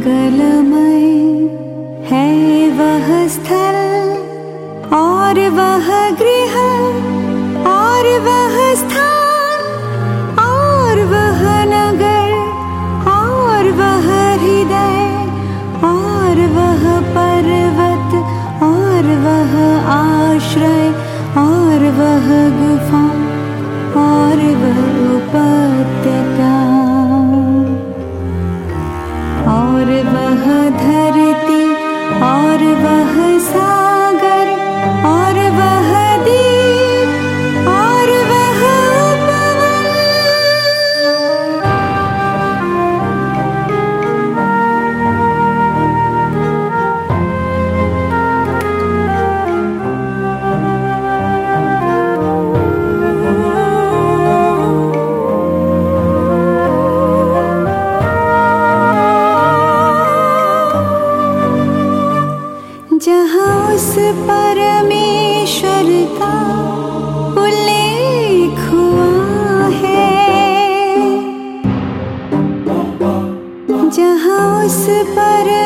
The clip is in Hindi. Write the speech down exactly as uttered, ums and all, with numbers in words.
मंगलमय है वह स्थल और वह गृह और वह स्थान और वह नगर और वह हृदय और वह पर्वत और वह आश्रय और वह गुफा और वह उपत्यका और वह धरती और वह सागर और वह द्वीप और वह उपवन। जहाँ उस परमेश्वर का उल्लेख हुआ है, जहाँ उस पर